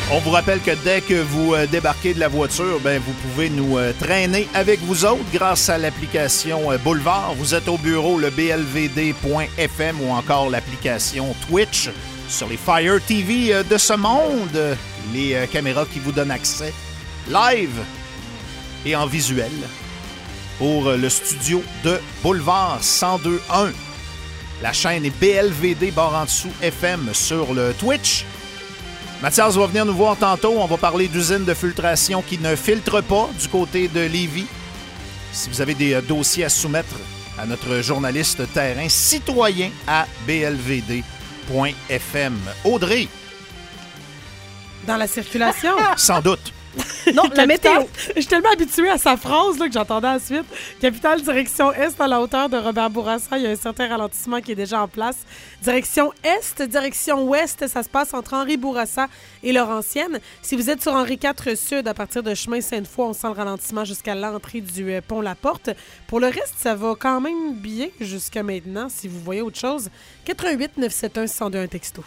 On vous rappelle que dès que vous débarquez de la voiture, vous pouvez nous traîner avec vous autres grâce à l'application Boulevard. Vous êtes au bureau, le blvd.fm ou encore l'application Twitch sur les Fire TV de ce monde. Les caméras qui vous donnent accès live et en visuel pour le studio de Boulevard 102.1. La chaîne est BLVD barre en dessous FM sur le Twitch. Mathias va venir nous voir tantôt. On va parler d'usines de filtration qui ne filtrent pas du côté de Lévis. Si vous avez des dossiers à soumettre à notre journaliste terrain, citoyen à blvd.fm. Audrey. Dans la circulation? Sans doute. Non, la météo. Je suis tellement habituée à sa phrase là, que j'entendais ensuite. Capitale, direction Est, à la hauteur de Robert Bourassa. Il y a un certain ralentissement qui est déjà en place. Direction Est, direction Ouest, ça se passe entre Henri Bourassa et Laurentienne. Si vous êtes sur Henri IV Sud, à partir de chemin Sainte-Foy, on sent le ralentissement jusqu'à l'entrée du pont La Porte. Pour le reste, ça va quand même bien jusqu'à maintenant. Si vous voyez autre chose, 88 971 1021 texto.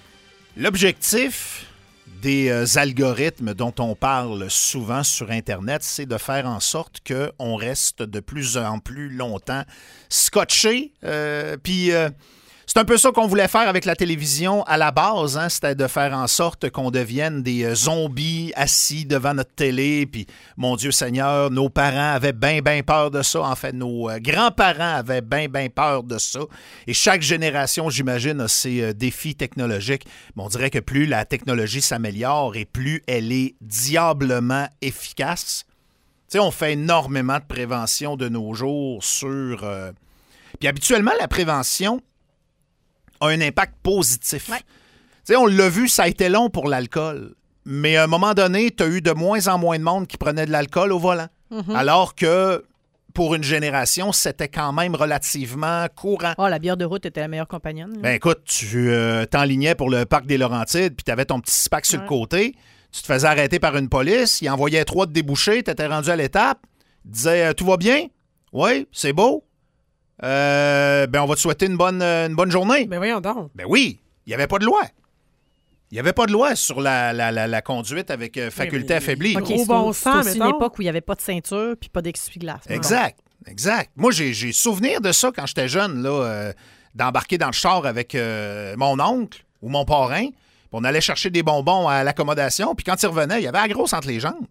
L'objectif des algorithmes dont on parle souvent sur Internet, c'est de faire en sorte qu'on reste de plus en plus longtemps scotché. C'est un peu ça qu'on voulait faire avec la télévision à la base, hein? C'était de faire en sorte qu'on devienne des zombies assis devant notre télé. Puis, mon Dieu Seigneur, nos parents avaient bien peur de ça. En fait, nos grands-parents avaient bien peur de ça. Et chaque génération, j'imagine, a ses défis technologiques. Mais on dirait que plus la technologie s'améliore et plus elle est diablement efficace. Tu sais, on fait énormément de prévention de nos jours sur... Puis habituellement, la prévention a un impact positif. Ouais. Tu sais, on l'a vu, ça a été long pour l'alcool. Mais à un moment donné, tu as eu de moins en moins de monde qui prenait de l'alcool au volant. Mm-hmm. Alors que pour une génération, c'était quand même relativement courant. Oh, la bière de route était la meilleure compagnonne. Là. Ben écoute, tu t'enlignais pour le parc des Laurentides, puis tu avais ton petit SPAC sur le côté. Tu te faisais arrêter par une police. Il envoyait 3 de débouchés. Tu étais rendu à l'étape. Il disait « Tout va bien? Oui, c'est beau. On va te souhaiter une bonne journée. » Ben voyons donc. Ben oui, il n'y avait pas de loi. Il n'y avait pas de loi sur la conduite avec faculté affaiblie. OK, Au bon c'est sens, aussi une mettons. époque où il n'y avait pas de ceinture puis pas d'essuie-glace. Exact. Moi, j'ai souvenir de ça quand j'étais jeune, là, d'embarquer dans le char avec mon oncle ou mon parrain. Puis on allait chercher des bonbons à l'accommodation. Puis quand il revenait, il y avait la grosse entre les jambes.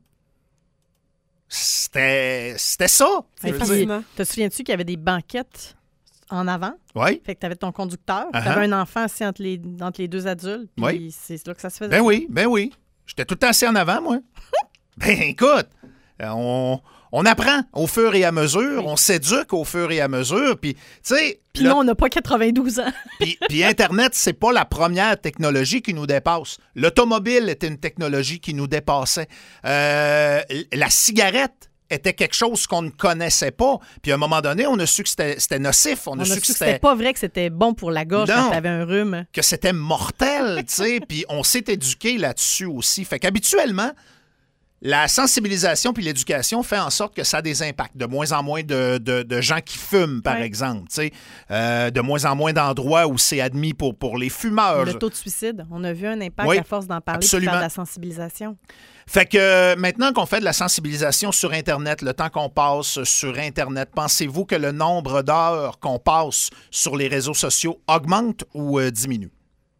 C'était ça. Et Je veux puis, dire. te souviens-tu qu'il y avait des banquettes en avant? Oui. Fait que tu avais ton conducteur, tu Uh-huh. avais un enfant assis entre les deux adultes, puis Oui. c'est là que ça se faisait. Ben oui. J'étais tout le temps assis en avant, moi. Ben écoute, on apprend au fur et à mesure, on s'éduque au fur et à mesure, puis tu sais... Puis non, on n'a pas 92 ans. Puis Internet, c'est pas la première technologie qui nous dépasse. L'automobile était une technologie qui nous dépassait. La cigarette était quelque chose qu'on ne connaissait pas. Puis à un moment donné, on a su que c'était nocif. On a su que c'était pas vrai que c'était bon pour la gorge quand t'avais un rhume. Que c'était mortel, tu sais. Puis on s'est éduqué là-dessus aussi. Fait qu'habituellement, la sensibilisation puis l'éducation fait en sorte que ça a des impacts. De moins en moins de gens qui fument, par exemple. Tu sais. De moins en moins d'endroits où c'est admis pour les fumeurs. Le taux de suicide, on a vu un impact Oui, à force d'en parler et de absolument. faire de la sensibilisation. Fait que maintenant qu'on fait de la sensibilisation sur Internet, le temps qu'on passe sur Internet, pensez-vous que le nombre d'heures qu'on passe sur les réseaux sociaux augmente ou diminue?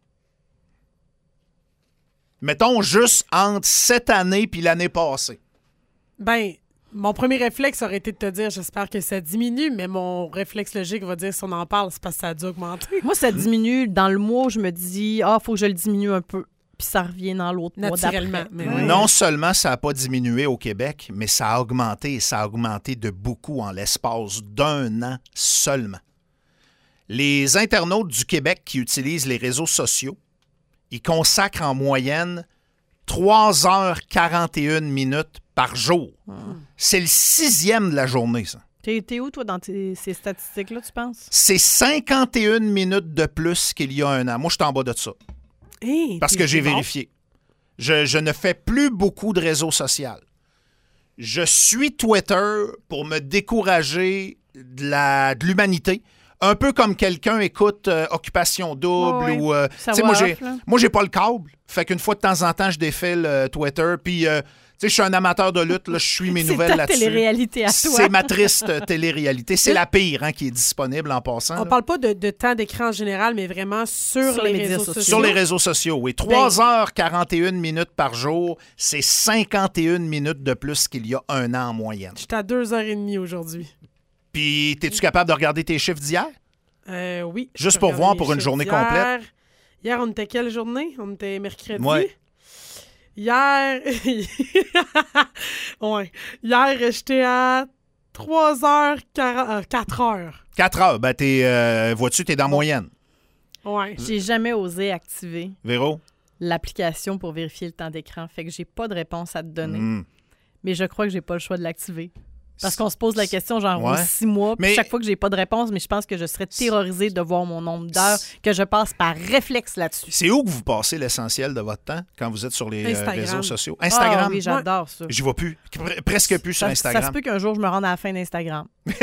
Mettons juste entre cette année puis l'année passée. Ben, mon premier réflexe aurait été de te dire j'espère que ça diminue, mais mon réflexe logique va dire si on en parle, c'est parce que ça a dû augmenter. Moi, ça diminue. Dans le mois, je me dis, faut que je le diminue un peu. Puis ça revient dans l'autre mois Naturellement. d'après. Mais oui. Non seulement ça n'a pas diminué au Québec, mais ça a augmenté et ça a augmenté de beaucoup en l'espace d'1 an seulement. Les internautes du Québec qui utilisent les réseaux sociaux, ils consacrent en moyenne 3h41 minutes par jour. C'est le 6e de la journée, ça. T'es où, toi, dans ces statistiques-là, tu penses? C'est 51 minutes de plus qu'il y a 1 an. Moi, je suis en bas de ça. Hey, Parce que j'ai vérifié. Je ne fais plus beaucoup de réseaux sociaux. Je suis Twitter pour me décourager de l'humanité. Un peu comme quelqu'un écoute Occupation Double ou... moi, j'ai pas le câble. Fait qu'une fois de temps en temps, je défile Twitter. Puis, je suis un amateur de lutte. Là, je suis mes nouvelles là-dessus. C'est ta télé-réalité à toi. C'est ma triste télé-réalité. C'est la pire qui est disponible en passant. On parle pas de temps d'écran en général, mais vraiment sur les réseaux sociaux. Sur les réseaux sociaux, oui. 3h41 minutes par jour, c'est 51 minutes de plus qu'il y a un an en moyenne. J'étais à 2h30 aujourd'hui. Puis, es-tu capable de regarder tes chiffres d'hier? Oui. Juste pour voir pour une journée complète. Hier, on était quelle journée? On était mercredi. Ouais. Hier... ouais. Hier, j'étais à 3h40... 4h. 4h. Ben, vois-tu, t'es dans moyenne. Ouais. J'ai jamais osé activer Véro? l'application pour vérifier le temps d'écran. Fait que j'ai pas de réponse à te donner. Mais je crois que j'ai pas le choix de l'activer. Parce qu'on se pose la question genre 6 mois, puis chaque fois que j'ai pas de réponse, mais je pense que je serais terrorisée de voir mon nombre d'heures que je passe par réflexe là-dessus. C'est où que vous passez l'essentiel de votre temps quand vous êtes sur les réseaux sociaux? Instagram? Ah, oui, j'adore ça. J'y vois plus. Presque plus sur Instagram. Ça se peut qu'un jour, je me rende à la fin d'Instagram.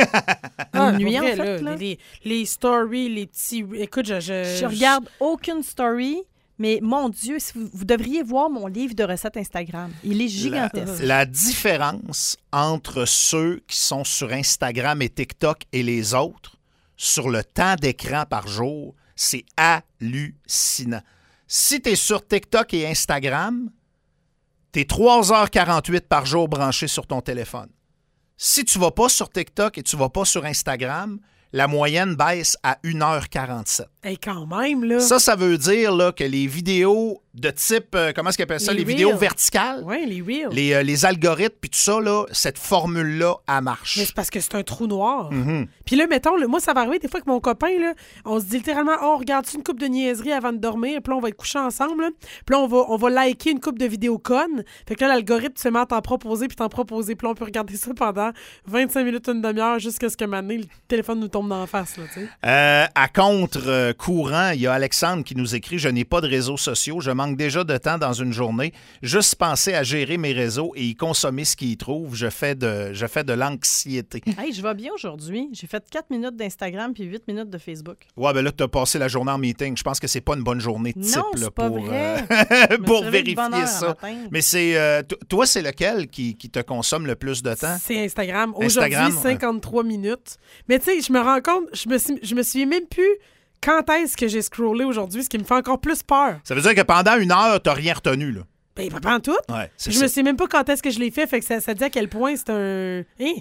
Une nuit, en fait. Là. Les stories, les petits... Écoute, je regarde aucune story... Mais mon Dieu, si vous devriez voir mon livre de recettes Instagram. Il est gigantesque. La différence entre ceux qui sont sur Instagram et TikTok et les autres, sur le temps d'écran par jour, c'est hallucinant. Si tu es sur TikTok et Instagram, tu es 3h48 par jour branché sur ton téléphone. Si tu ne vas pas sur TikTok et tu ne vas pas sur Instagram, la moyenne baisse à 1h47. Hey, quand même, là. Ça veut dire là, que les vidéos de type, comment est-ce qu'ils appellent ça? Les vidéos verticales. Oui, les reels. Les algorithmes, puis tout ça, là, cette formule-là, elle marche. Mais c'est parce que c'est un trou noir. Mm-hmm. Puis là, mettons, moi, ça va arriver des fois que mon copain, là, on se dit littéralement, on regarde-tu une couple de niaiseries avant de dormir, puis là, on va être couchés ensemble, là. Puis là, on va liker une couple de vidéos connes. Fait que là, l'algorithme se met à t'en proposer, puis Puis là, on peut regarder ça pendant 25 minutes, une demi-heure, jusqu'à ce que maintenant, le téléphone nous tombe dans la face, là, tu sais. À contre-courant, il y a Alexandre qui nous écrit « Je n'ai pas de réseaux sociaux, je manque déjà de temps dans une journée. Juste penser à gérer mes réseaux et y consommer ce qu'ils y trouvent, je fais de l'anxiété. » Hey, je vais bien aujourd'hui. J'ai fait 4 minutes d'Instagram puis 8 minutes de Facebook. Ouais, ben là, tu as passé la journée en meeting. Je pense que c'est pas une bonne journée de type non, c'est là, pas pour, vrai. pour vérifier ça. Mais c'est toi, c'est lequel qui te consomme le plus de temps? C'est Instagram. Aujourd'hui, 53 minutes. Mais tu sais, je me rends compte, je me souviens même plus quand est-ce que j'ai scrollé aujourd'hui, ce qui me fait encore plus peur. Ça veut dire que pendant une heure, t'as rien retenu, là. Ben, pas en tout. Ouais, je me souviens même pas quand est-ce que je l'ai fait, que ça dit à quel point c'est un... Hein?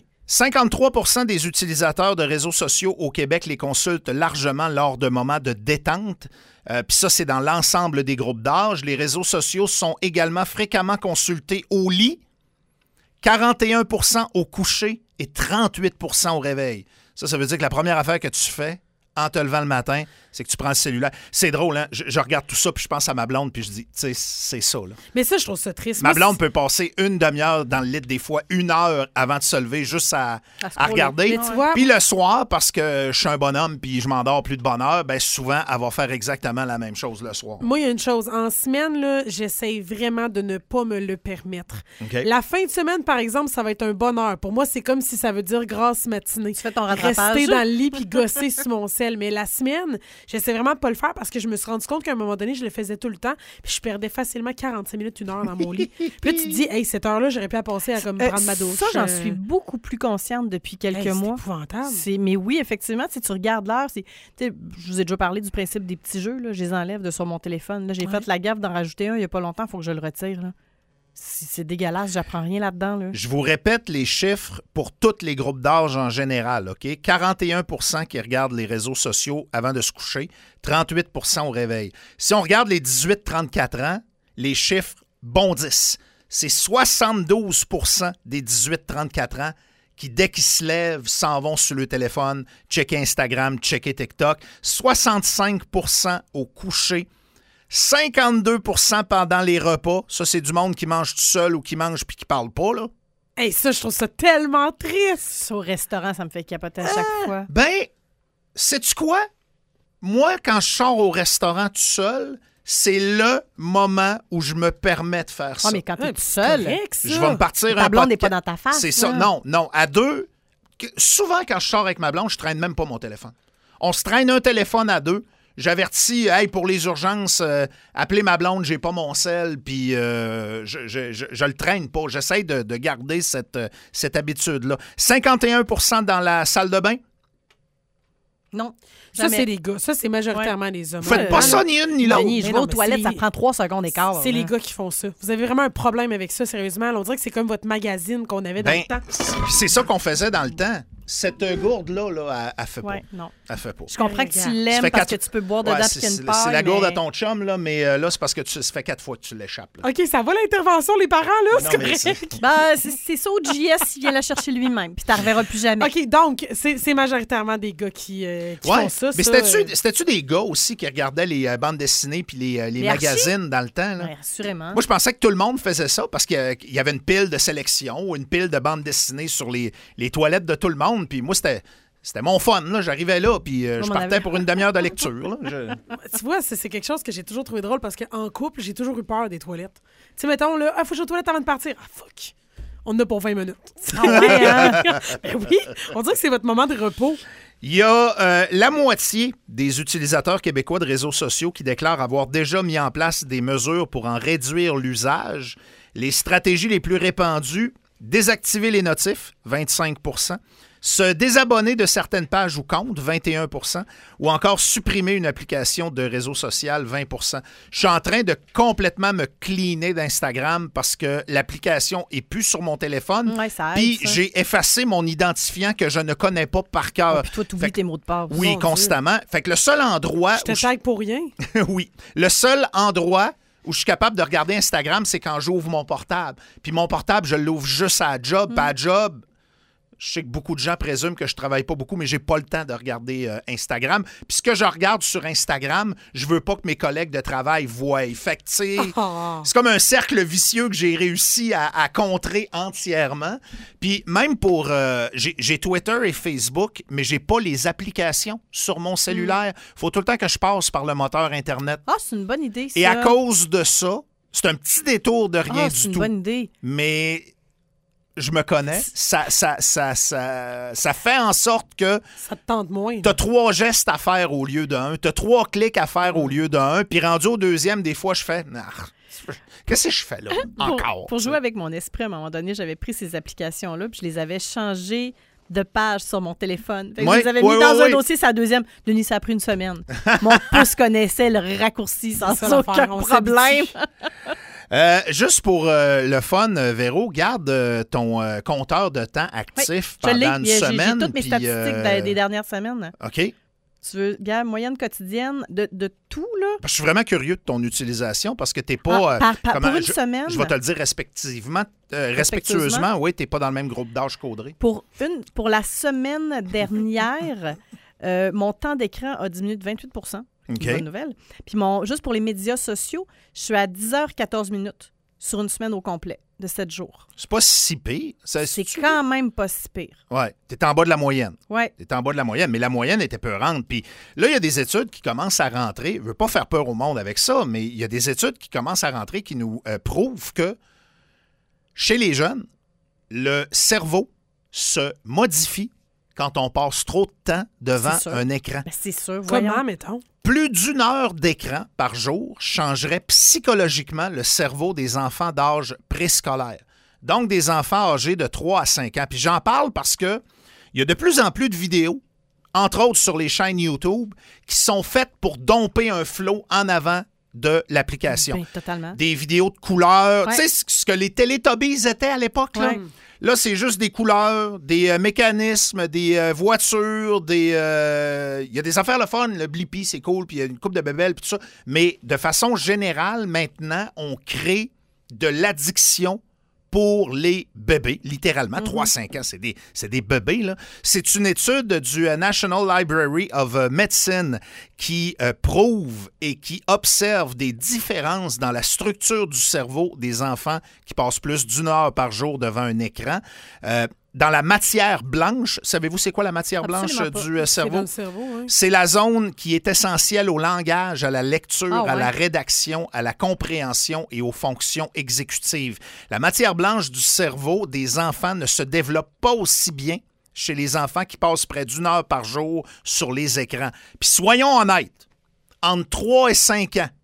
53% des utilisateurs de réseaux sociaux au Québec les consultent largement lors de moments de détente. Puis ça, c'est dans l'ensemble des groupes d'âge. Les réseaux sociaux sont également fréquemment consultés au lit, 41% au coucher et 38% au réveil. Ça veut dire que la première affaire que tu fais en te levant le matin, c'est que tu prends le cellulaire. C'est drôle, hein? Je regarde tout ça, puis je pense à ma blonde, puis je dis, tu sais, c'est ça, là. Mais ça, je trouve ça triste. Ma blonde peut passer une demi-heure dans le lit, des fois 1 heure avant de se lever, juste à regarder. Puis le soir, parce que je suis un bonhomme, puis je m'endors plus de bonne heure, bien souvent, elle va faire exactement la même chose le soir. Moi, il y a une chose. En semaine, là, j'essaie vraiment de ne pas me le permettre. Okay. La fin de semaine, par exemple, ça va être un bonheur. Pour moi, c'est comme si ça veut dire grasse matinée. Tu fais ton rattrapage. Rester dans le lit puis gosser sur mon sel. Mais la semaine, j'essaie vraiment de pas le faire parce que je me suis rendu compte qu'à un moment donné, je le faisais tout le temps puis je perdais facilement 45 minutes, 1 heure dans mon lit. Puis là, tu te dis, hey, cette heure-là, j'aurais pu la passer à comme prendre ma douche. Ça, j'en suis beaucoup plus consciente depuis quelques mois. C'est épouvantable. Mais oui, effectivement, tu regardes l'heure. Je vous ai déjà parlé du principe des petits jeux. Là, je les enlève de sur mon téléphone. Là, j'ai fait la gaffe d'en rajouter un il n'y a pas longtemps. Il faut que je le retire. Là. C'est dégueulasse, j'apprends rien là-dedans. Là. Je vous répète les chiffres pour tous les groupes d'âge en général. OK? 41% qui regardent les réseaux sociaux avant de se coucher, 38% au réveil. Si on regarde les 18-34 ans, les chiffres bondissent. C'est 72% des 18-34 ans qui, dès qu'ils se lèvent, s'en vont sur le téléphone, checker Instagram, checker TikTok. 65% au coucher. 52% pendant les repas. Ça, c'est du monde qui mange tout seul ou qui mange puis qui parle pas, là. Hey, ça, je trouve ça tellement triste. Au restaurant, ça me fait capoter à chaque fois. Ben, sais-tu quoi? Moi, quand je sors au restaurant tout seul, c'est le moment où je me permets de faire ça. Ah, mais quand t'es tout seul, je vais me partir un ta blonde n'est podcast. pas dans ta face. C'est ça. Non. À deux, souvent, quand je sors avec ma blonde, je traîne même pas mon téléphone. On se traîne un téléphone à deux. J'avertis, hey, pour les urgences, appelez ma blonde, j'ai pas mon sel, puis je le traîne pas. J'essaie de garder cette habitude-là. 51% dans la salle de bain. Non. Ça, c'est les gars. Ça, c'est majoritairement les hommes. Vous faites pas ça ni une ni l'autre. Je vais aux toilettes, ça prend 3 secondes et quart. C'est les gars qui font ça. Vous avez vraiment un problème avec ça, sérieusement. On dirait que c'est comme votre magazine qu'on avait dans le temps. C'est ça qu'on faisait dans le temps. Cette gourde-là, elle fait pas. Non. Elle fait pas. Je comprends que tu l'aimes parce que tu peux boire dedans et qu'il y a une paille. C'est la gourde à ton chum, là, mais là, c'est parce que ça fait 4 fois que tu l'échappes. Là. OK, ça va l'intervention, les parents, là? C'est correct. C'est ça, au JS, il vient la chercher lui-même, puis tu la reverras plus jamais. OK, donc, c'est majoritairement des gars qui font ça. Mais c'était-tu des gars aussi qui regardaient les bandes dessinées puis les magazines dans le temps? Là? Oui, assurément. Moi, je pensais que tout le monde faisait ça parce qu'il y avait une pile de sélection ou une pile de bandes dessinées sur les toilettes de tout le monde. Puis moi, c'était mon fun. Là. J'arrivais là, puis je partais pour une demi-heure de lecture. Là. Tu vois, c'est quelque chose que j'ai toujours trouvé drôle parce qu'en couple, j'ai toujours eu peur des toilettes. Tu sais, mettons, là, faut que je sois aux toilettes avant de partir. Ah, fuck. On en a pour 20 minutes. Ah ouais, hein? Ben oui, on dirait que c'est votre moment de repos. Il y a la moitié des utilisateurs québécois de réseaux sociaux qui déclarent avoir déjà mis en place des mesures pour en réduire l'usage. Les stratégies les plus répandues, désactiver les notifs, 25 %, se désabonner de certaines pages ou comptes, 21 %, ou encore supprimer une application de réseau social, 20 %. Je suis en train de complètement me cleaner d'Instagram parce que l'application n'est plus sur mon téléphone. Ouais, ça aide, puis ça. j'ai effacé mon identifiant que je ne connais pas par cœur. Puis toi, tu oublies tes mots de passe. Oui, constamment. Fait que le seul endroit... Je te tag pour rien. Oui. Le seul endroit où je suis capable de regarder Instagram, c'est quand j'ouvre mon portable. Puis mon portable, je l'ouvre juste à la job. Pas à job, je sais que beaucoup de gens présument que je travaille pas beaucoup, mais j'ai pas le temps de regarder Instagram. Puis ce que je regarde sur Instagram, je veux pas que mes collègues de travail voient. Fait que, tu sais, c'est comme un cercle vicieux que j'ai réussi à contrer entièrement. Puis même pour... j'ai Twitter et Facebook, mais j'ai pas les applications sur mon cellulaire. Faut tout le temps que je passe par le moteur Internet. Ah, c'est une bonne idée, ça. Et à cause de ça, c'est un petit détour de rien du tout. C'est une bonne idée. Mais... je me connais, ça fait en sorte que ça te tente moins. T'as 3 gestes à faire au lieu d'un, t'as 3 clics à faire au lieu d'un, puis rendu au deuxième, des fois, je fais... qu'est-ce que je fais là, encore? Pour jouer avec mon esprit, à un moment donné, j'avais pris ces applications-là, puis je les avais changées de page sur mon téléphone. Fait que je les avais mis dans un dossier, c'est la deuxième. Denis, ça a pris une semaine. Mon pouce connaissait le raccourci sans aucun problème. Juste pour le fun, Véro, garde ton compteur de temps actif pendant une semaine. J'ai toutes mes statistiques des dernières semaines. OK. Tu veux, regarde, moyenne quotidienne de tout, là? Je suis vraiment curieux de ton utilisation parce que t'es pas... pour une semaine? Je vais te le dire respectueusement, oui, t'es pas dans le même groupe d'âge qu'Audrey. Pour la semaine dernière, mon temps d'écran a diminué de 28 %. Okay. Une bonne nouvelle. Puis juste pour les médias sociaux, je suis à 10h14 minutes sur une semaine au complet de 7 jours. C'est pas si pire. C'est quand même pas si pire. Oui, t'es en bas de la moyenne. Oui. T'es en bas de la moyenne, mais la moyenne était peurante. Puis là, il y a des études qui commencent à rentrer. Je veux pas faire peur au monde avec ça, mais il y a des études qui commencent à rentrer qui nous prouvent que chez les jeunes, le cerveau se modifie quand on passe trop de temps devant un écran. Ben, c'est sûr. Comment, mettons? Plus d'1 heure d'écran par jour changerait psychologiquement le cerveau des enfants d'âge préscolaire. Donc, des enfants âgés de 3 à 5 ans. Puis j'en parle parce que il y a de plus en plus de vidéos, entre autres sur les chaînes YouTube, qui sont faites pour domper un flow en avant de l'application. Ben, totalement. Des vidéos de couleurs. Ouais. Tu sais ce que les Teletubbies étaient à l'époque, là? Ouais. Là, c'est juste des couleurs, des mécanismes, des voitures, il y a des affaires le fun, le Blippi, c'est cool, puis il y a une coupe de bébelles, puis tout ça. Mais de façon générale, maintenant, on crée de l'addiction pour les bébés, littéralement. 3-5 ans, c'est des bébés, là. C'est une étude du National Library of Medicine qui prouve et qui observe des différences dans la structure du cerveau des enfants qui passent plus d'1 heure par jour devant un écran. Dans la matière blanche, savez-vous c'est quoi la matière blanche du cerveau? C'est dans le cerveau, oui. C'est la zone qui est essentielle au langage, à la lecture, à la rédaction, à la compréhension et aux fonctions exécutives. La matière blanche du cerveau des enfants ne se développe pas aussi bien chez les enfants qui passent près d'1 heure par jour sur les écrans. Puis soyons honnêtes, entre 3 et 5 ans,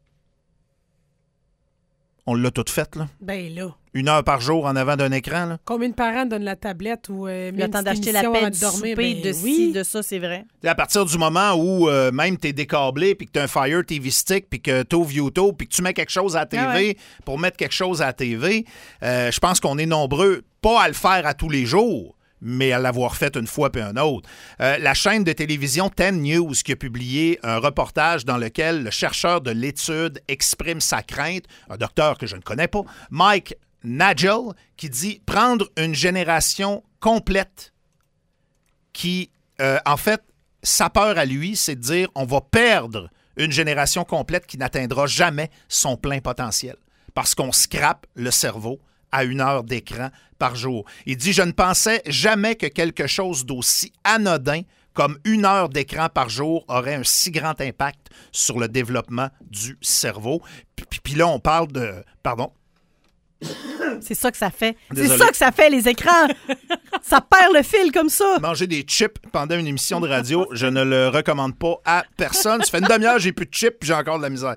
on l'a tout fait, là. Ben là. 1 heure par jour en avant d'un écran, là. Combien de parents donnent la tablette ou le temps d'acheter la paix, du souper, de ci, de ça, c'est vrai. À partir du moment où même t'es décâblé, puis que t'as un Fire TV Stick, puis que t'ouvres YouTube, puis que tu mets quelque chose à la TV pour mettre quelque chose à la TV, je pense qu'on est nombreux, pas à le faire à tous les jours, mais à l'avoir fait une fois puis un autre. La chaîne de télévision 10 News qui a publié un reportage dans lequel le chercheur de l'étude exprime sa crainte, un docteur que je ne connais pas, Mike Nagel, qui dit prendre une génération complète qui, en fait, sa peur à lui, c'est de dire on va perdre une génération complète qui n'atteindra jamais son plein potentiel parce qu'on scrape le cerveau à 1 heure d'écran par jour. Il dit « Je ne pensais jamais que quelque chose d'aussi anodin comme 1 heure d'écran par jour aurait un si grand impact sur le développement du cerveau. » Puis là, on parle de... Pardon? C'est ça que ça fait. Désolé. C'est ça que ça fait, les écrans. Ça perd le fil comme ça. Manger des chips pendant une émission de radio, je ne le recommande pas à personne. Ça fait une demi-heure, j'ai plus de chips puis j'ai encore de la misère.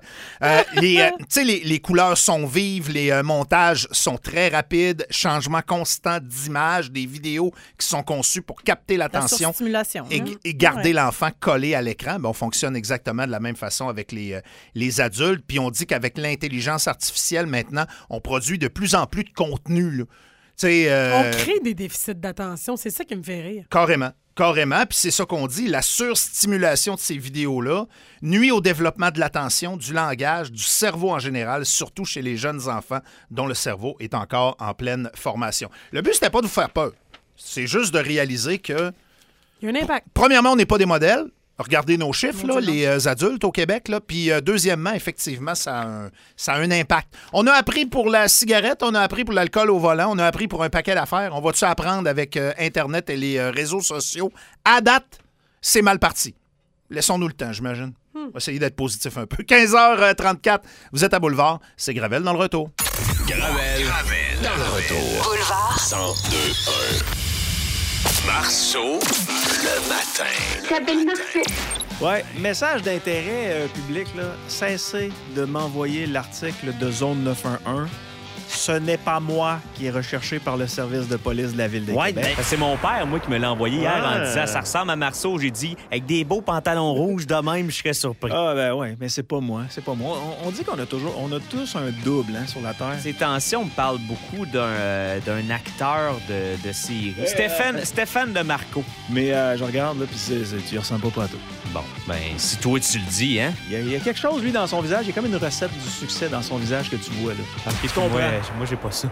Les couleurs sont vives, les montages sont très rapides, changement constant d'image, des vidéos qui sont conçues pour capter l'attention et garder l'enfant collé à l'écran. Ben, on fonctionne exactement de la même façon avec les adultes. Puis on dit qu'avec l'intelligence artificielle, maintenant, on produit de plus en plus de contenu. Là. On crée des déficits d'attention. C'est ça qui me fait rire. Carrément. Puis c'est ça qu'on dit. La surstimulation de ces vidéos-là nuit au développement de l'attention, du langage, du cerveau en général, surtout chez les jeunes enfants dont le cerveau est encore en pleine formation. Le but, c'était pas de vous faire peur. C'est juste de réaliser que... Il y a un impact. Premièrement, on n'est pas des modèles. Regardez nos chiffres, là, les adultes au Québec. Là. Puis, deuxièmement, effectivement, ça a un impact. On a appris pour la cigarette, on a appris pour l'alcool au volant, on a appris pour un paquet d'affaires. On va-tu apprendre avec Internet et les réseaux sociaux? À date, c'est mal parti. Laissons-nous le temps, j'imagine. On va essayer d'être positif un peu. 15h34, vous êtes à Boulevard. C'est Gravel dans le retour. Gravel dans le retour. Boulevard 102.1. Marceau, le matin. S'appelle Marceau. Ouais, message d'intérêt public, là. Cessez de m'envoyer l'article de Zone 911. Ce n'est pas moi qui est recherché par le service de police de la Ville de Québec. C'est mon père, moi, qui me l'a envoyé hier en disant « Ça ressemble à Marceau ». J'ai dit « Avec des beaux pantalons rouges de même, je serais surpris. » Ah, ben ouais, mais c'est pas moi. On dit qu'on a tous un double sur la Terre. Ces temps-ci, on me parle beaucoup d'un acteur de série. Stéphane de Marco. Mais je regarde, là, puis tu y ressembles pas à tout. Bon, ben, si toi, tu le dis, hein? Il y a quelque chose, lui, dans son visage. Il y a comme une recette du succès dans son visage que tu vois, là. Tu comprends? Moi, j'ai pas ça.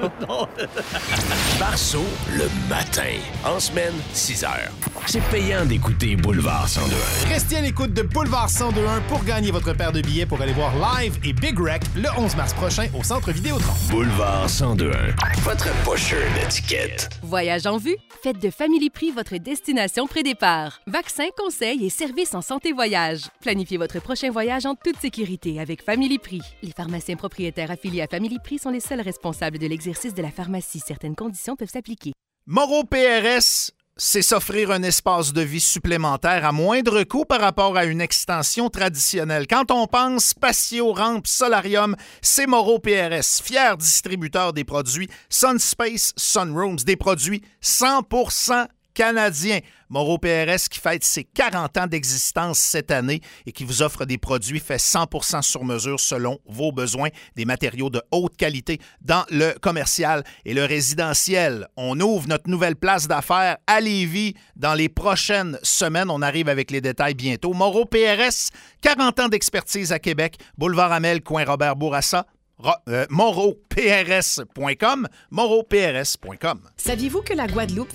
Marceau, le matin. En semaine, 6h. C'est payant d'écouter Boulevard 102.1. Restez à l'écoute de Boulevard 102.1 pour gagner votre paire de billets pour aller voir Live et Big Wreck le 11 mars prochain au Centre Vidéotron. Boulevard 102.1. Votre pusher d'étiquette. Voyage en vue. Faites de Family Prix votre destination pré-départ. Vaccins, conseils et services en santé voyage. Planifiez votre prochain voyage en toute sécurité avec Family Prix. Les pharmaciens propriétaires affiliés à Family Prix sont les seuls responsables de l'exercice de la pharmacie. Certaines conditions peuvent s'appliquer. Moreau PRS, c'est s'offrir un espace de vie supplémentaire à moindre coût par rapport à une extension traditionnelle. Quand on pense patio, rampe, solarium, c'est Moreau PRS, fier distributeur des produits Sunspace, Sunrooms, des produits 100% canadiens. Moreau PRS qui fête ses 40 ans d'existence cette année et qui vous offre des produits faits 100% sur mesure selon vos besoins, des matériaux de haute qualité dans le commercial et le résidentiel. On ouvre notre nouvelle place d'affaires à Lévis dans les prochaines semaines. On arrive avec les détails bientôt. Moreau PRS, 40 ans d'expertise à Québec, boulevard Amel, coin Robert Bourassa. Moroprs.com, moroprs.com. Saviez-vous que la Guadeloupe